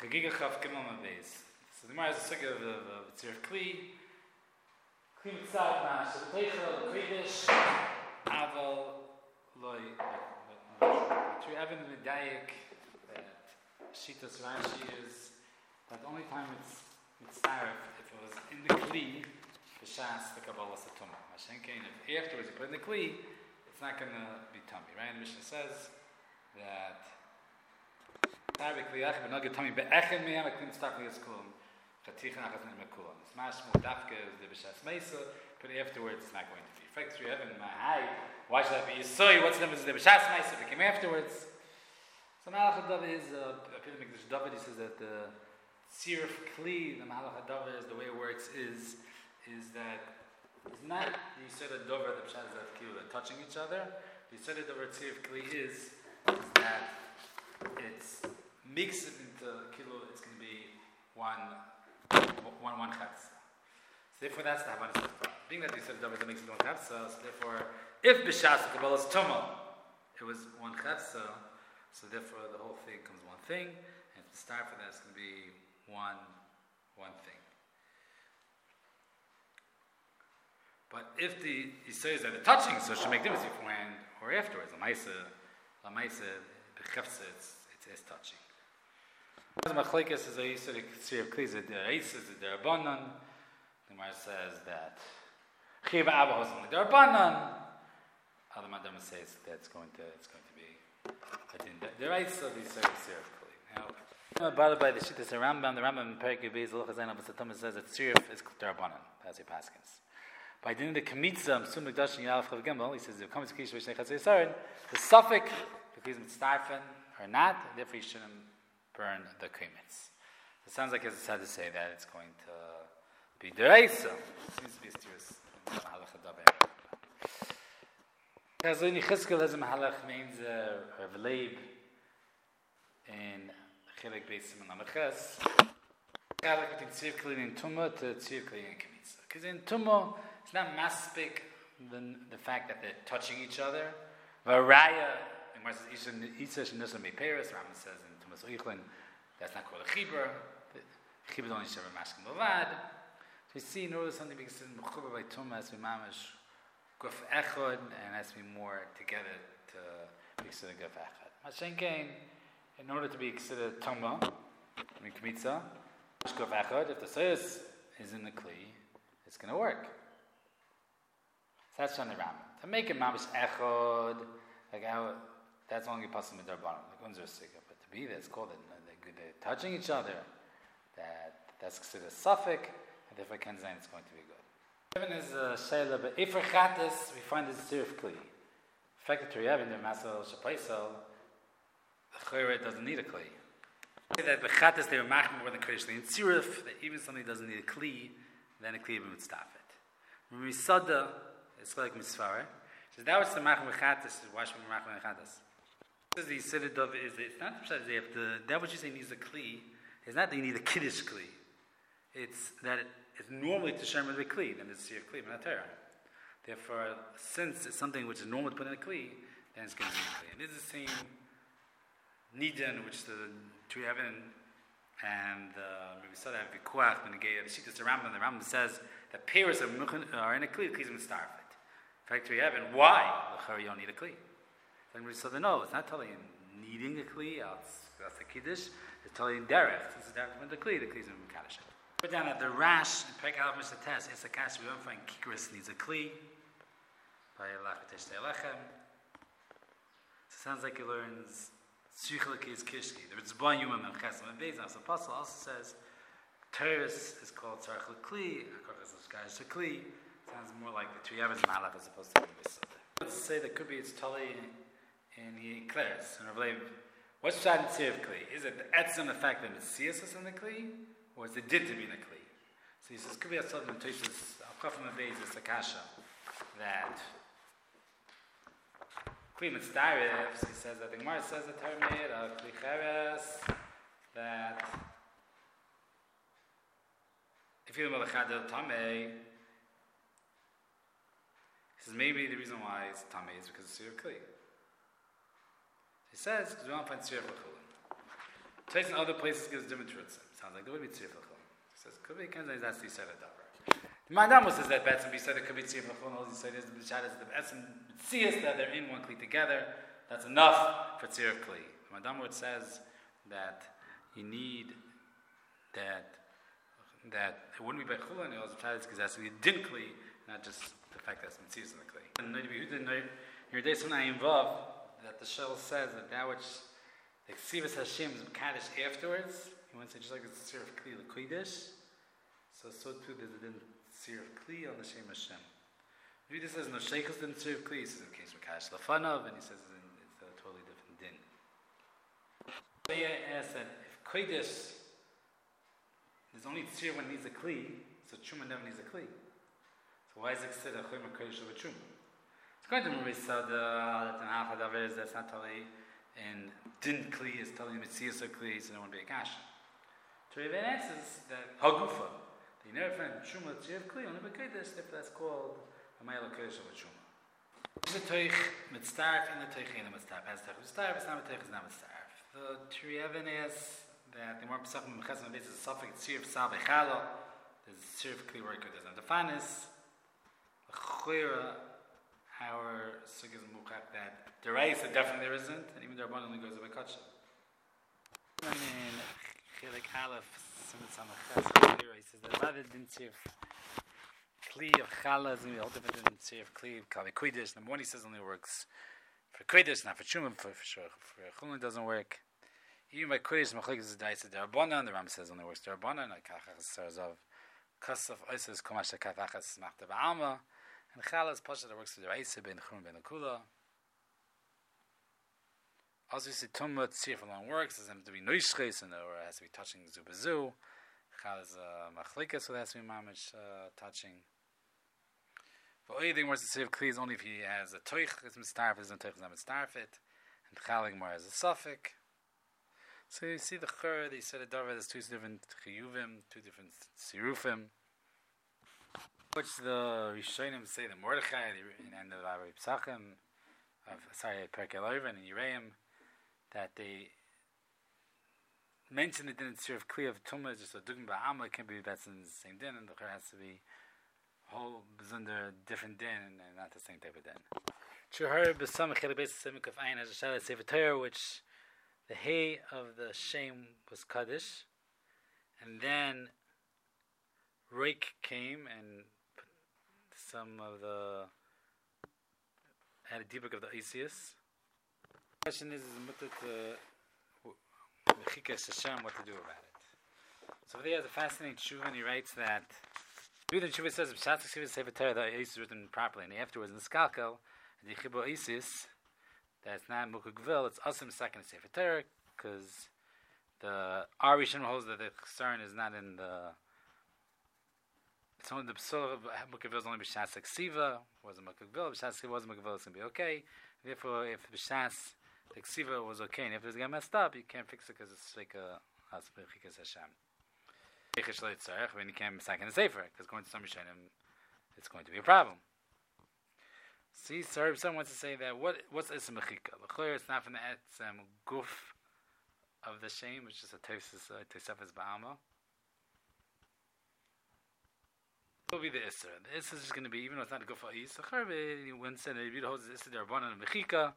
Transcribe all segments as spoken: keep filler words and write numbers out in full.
Chagiga Chav Gimel Mabeis. So the Gemara is a sugya of a tzir kli. Kli mitzad mash. The teichel, the kridish, aval, loy. Three Evan Medayik, that Shitas Rashi is that the only time it's mitzaref if it was in the kli, the shas, the kabbalah satuma. Mashenkein, if afterwards you put in the kli, it's not going to be tummy, right? The Mishnah says that Tarbi kli ach benagid tummy be'echem meyam a kli mitzaref liyaskulum chatichan achas min mekulam. It's mashmo dafke is the b'shas meisa, but afterwards it's not going to be. Fact three Evan Mahai. Why should that be Yisoi? What's the difference? The B'shas Ma'aseh that came afterwards. So Malach HaDavar is uh, Apil Mikdash David. He says that the Tzir of Kli, the Malach HaDavar is the way it works is is that it's not the Yisoi HaDavar, the B'shas of Kli, they're touching each other. The Yisoi HaDavar Tzir of Kli is is that it's mixed into kilo. It's going to be one one one chatz. So therefore, that's the Havanas of the Being that the Yisoi HaDavar is mixed into one chatz, so therefore. If b'shas the kabbalah is tuma, it was one chetza, so therefore the whole thing comes one thing, and to start for that it's going to be one, one thing. But if the he says that the touching, so it should make difference beforehand or afterwards. Lamaisa, lamaisa, b'chefza, it's it's touching. As machlekes is a yisur tzir of kli, the reis is the derabanan. The Gemara says that chiva abba hosam the derabanan. Other Madam says that's going to it's going to be I think the rights of these service here. Now bothered by the Shittas Rambam, the Rambam in Perikei Beis Halacha Zayin Abbas Satama says that Tzirif is Darabanan. That's your paskins. By doing the Kemitza Msum Mikdash and Yalaf Chav Gimel, he says the Kamitz Kish V'Shnei Chatzei Yisrael, the suffix if he's mitzdarfen or not, therefore you shouldn't burn the Kemitz. It sounds like it's sad to say that it's going to be Deraisa. It seems to be serious. Halacha Daber. Because in Yechizkel as a mahalach means Rav Leib in Chilek Beis Simon Lameches. Chalak between Tzir Kli and Tumah to Tzir Kli and Kemitza. Because in Tumah, it's not maspik the, the fact that they're touching each other. Varaya, and where it says Isha Shenusam Beperis, Rambam says in Tumah Zoichlin, that's not called a Chibur. Chibur is only Shever Mashkin Bavad. So we see, notice something being said Mechubar by Tumah as we mamash. Guf echad, and has to be more together to be considered guf echad. Mashenkein, in order to be considered tuma, I mean kemitza, guf echad, if the soyuz is in the kli, it's going to work. So that's on the Rambam. To make it mamish echad, like how, that's only possible with darbanim, like unzer sigah. But to be there, it's called it, they're, they're touching each other, that that's considered suffix, and therefore kenzain it's going to be good. Even is a shayla, but if chatas, we find this tzir of kli. The fact that we have in the masal shapaisal, the chayre doesn't need a kli. That the chatas they were maching more than krishli. In tziruf, that even something doesn't need a kli, then a kli would stop it. When we sada, it's like misfara. So that was the maching with chatas. Is why should we maching with chatas? Because the yisirid of is it's not that they have to. That what you say needs a kli. It's not that you need a kiddush kli. It's that. It, It's normally to share with a kli, then it's your kli, not Torah. Therefore, since it's something which is normal to put in a kli, then it's going to be a kli. And this is the same nidin, which the Tri Evan and uh, we saw that vikuach when the Shittas Rambam. The Rambam says that pairs are in a kli, the kli is starved. In fact, Tri Evan, why? You don't need a kli. Then we saw that no, it's not telling you needing a kli. That's the kiddush. It's telling you derech. This is derech from the kli. The kli is in kaddish. Put down that the rash in Perek Aleph Mishnah Tes is a kash we don't find kikris needs a kli by Lachatesh Telechem. So it sounds like he learns Tzrichel Kiz Kishki. The Ritzban Yuma Mem Chesam and Beis. The Apostle also says Teres is called Tzarchel Kli. Akokas is Gash Kli. Sounds more like the Tri Avos Malach as opposed to the Besod. Let's say that could be it's Tali and he declares and Rav Leib. What's Shad and Tzir Kli? Is it the etzem the fact that Messias is in the Kli? Or is it did to be in a kli? So he says, could be a sort of notations, Al-Kafim Abayz is the kasha, that kli mitzdaref, he says that the Gemara says that Termid, al-kli cheres, that if you don't have the tamei, he says maybe the reason why it's tamei is because it's your kli. He says, because we don't find tzir v'chulim. Taste in other places gives different truths. Sounds like there would be tzir v'chol. He says, could be, can't say that's the Yisrael davar. The Mandam says that Betzim B'Yisrael could be tzir v'chol, and all these Yisrael is the B'Shad is the Betzim B'tzias, that they're in one kli together. That's enough for tzir of kli. The Mandam says that you need that that it wouldn't be by chula and it also tries because it has to be a din kli, not just the fact that it's mitzvahs in the kli. And your days when I involve that the shell says that that which the ksivas Hashem is kaddish afterwards. He wants to say just like it's a tzir of kli l'kodesh, so so too there's a din tzir of kli on the Shem Hashem. Maybe this says no sheikhs din tzir of kli. He says in case of kaddish lafanav, and he says it's, in, it's a totally different din. They asked that if kodesh there's only tzir when it needs a kli, so truma never needs a kli. So why is it said a chomer kodesh of a truma? It's going to be said that an half of is that's not totally and din kli is totally mitzias of kli, so no one be a kash. So Rebbe answers that hagufa, they never find truma tzir of kli only by kodesh if that's called a ma'ila kodesh of a truma. The toich mitzdarf and the toich ain't a mitzdarf. As toich mitzdarf, it's not a toich, it's not mitzdarf. The Trievin is that the more Pesachim Mechazim is a suffix tzir of sal bechala. There's a tzir of kli where it doesn't have the fanis. L'chira, our sugis muchak that the reis definitely there isn't, and even the Rabban only goes away kachim. I mean, chilik aleph simit samachas he says that rather than tzir of kli of chala is going to be all different than tzir of kli of kali kodesh. Number one, he says only works for kodesh, not for truma. For for sure, for chulin doesn't work. Even by kodesh, machlekes is daisa derabbanan. The Ram says only works derabbanan. Like kachachas says of kasaf oises komash kachachas machta ba'alma, and chalas pasha that works for deraisa ben chum ben akula. Also, you see tumma tzir for long works. It has to be noishches and or it has to be touching zubazu. Chalas machlekes, so it has to be mamish uh, touching. But anything worse than tzir of kli is only if he has a toich. It's mistarf. It's not toich. It's not mistarfit. And chalig more has a suffix. So you see the chur, they said a davar, there's two different chiyuvim, two different sirufim, which the Rishonim say, the Mordechai, and the Rabbi Pesachim, of, sorry, Perkei Eloven and Yireim, that they mention the din of tzir of kli of tumah, just a dugim ba'ama, it can be that's in the same din, and the chur has to be whole, under different din, and not the same type of din. Chuhar b'sam chilek beis semik of ayin has a shalat sefer Torah, which the hay of the shame was kaddish, and then Reik came and put some of the had a debug of the Isius. The question is, is Mechikas Hashem, what to do about it. So he has a fascinating tshuva, and he writes that the tshuva says B'shat Ksiva Sefer Torah the Isius is written properly, and afterwards in the Skalkel, the Chibo Isius. That's not Mukugvil, it's Asim second Sefer Torah, because the Arishan holds that the Chesron is not in the. It's only the Psul of Mukugvil is only B'Shas Ksiva, wasn't Mukugvil, B'Shas Ksiva wasn't Mukugvil, it's going to be okay. Therefore, if B'Shas Ksiva was okay, and if it's going to messed up, you can't fix it because it's like a Asim Chikas Hashem. When you can't second the Sefer, because going to some Rishonim, it's going to be a problem. See, sorry, someone wants to say that what what's Ism Mechika? L'chor, it's not from the etzem guf of the shame, which is a Tosefes uh, Tosefes Ba'alma. It will be the Isser. The Isser is just going to be, even though it's not a guf ha'is, l'chor, when said that Yid holds the Isser D'Rabbanan and Mechika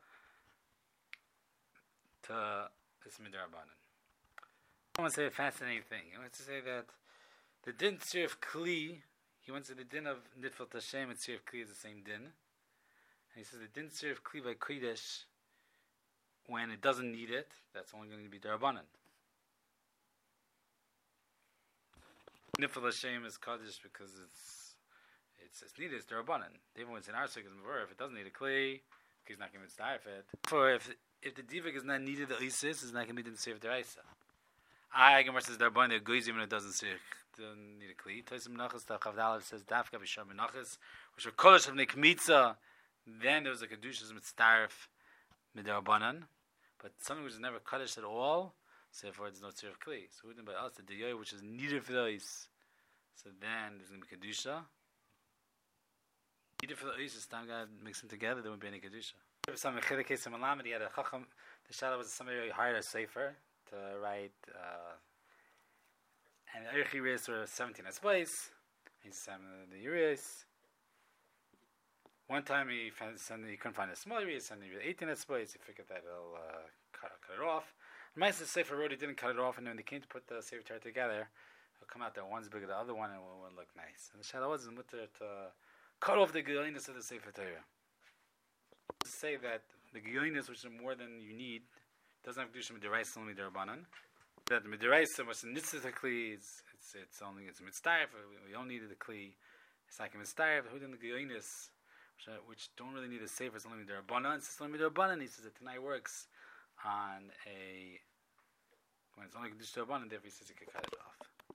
to Ism D'Rabbanan. I want to say a fascinating thing. He wants to say that the din tzir of Kli, he wants to say the din of Nitfil Tashem and tzir of Kli is the same din. And he says the din tzir of Kli by Kodesh, when it doesn't need it, that's only going to be D'Rabbanan. Nifal Hashem is Kodesh because it's it's, it's needed, it's D'Rabbanan. Even when it's in our circus, if it doesn't need a Kli, he's not going to start it. For if if the divik is not needed, the Isis is not going to be the tzir of D'Raisa. I Gemara says D'Rabbanan, the Goyz even it doesn't tzir, doesn't need a Kli. Tosim Menachos, the Chavdalav says Dafka B'Shar Menachos, which are Kodesh of Nekmitza. Then there was a Kedushas Mitzdarf Midrabanan, but something which is never Kaddish at all, so therefore it's no Tzir of Kli. So we're by us, the Diyoy, which is needed for the Is. So then there's going to be Kedusha. Needed for the Is, it's time God mix them together, there won't be any Kedusha. Some Mechilek case in Malamed, he had a Chacham, the Shala was somebody who hired a Sefer to to write, uh, and Erech Yiriyos are seventeen as place. He's seven the Yiriyos. One time he found he couldn't find a small Yiriyos, and he was eighteen as place. He figured that he'll uh, cut, cut it off. Ma'aser Sefer wrote he didn't cut it off, and when they came to put the Sefer Torah together, it'll come out that one's bigger than the other one, and it won't look nice. And the Shaila wasn't mutter to cut off the Geolinus of the Sefer Torah. To say that the Geolinus, which is more than you need, doesn't have to do some Midiraisa, only Darabanan. That the Midiraisa was nitzitachli, it's it's it's only it's mitzdarif. We, we don't need the kli. It's like a mitzdarif. Who did the Geolinus, which, which don't really need a sefer? It's only Darabanan. It's only Darabanan. He says that tonight works on a when it's only Kedusha Darabanan. Therefore, he says you can cut it off.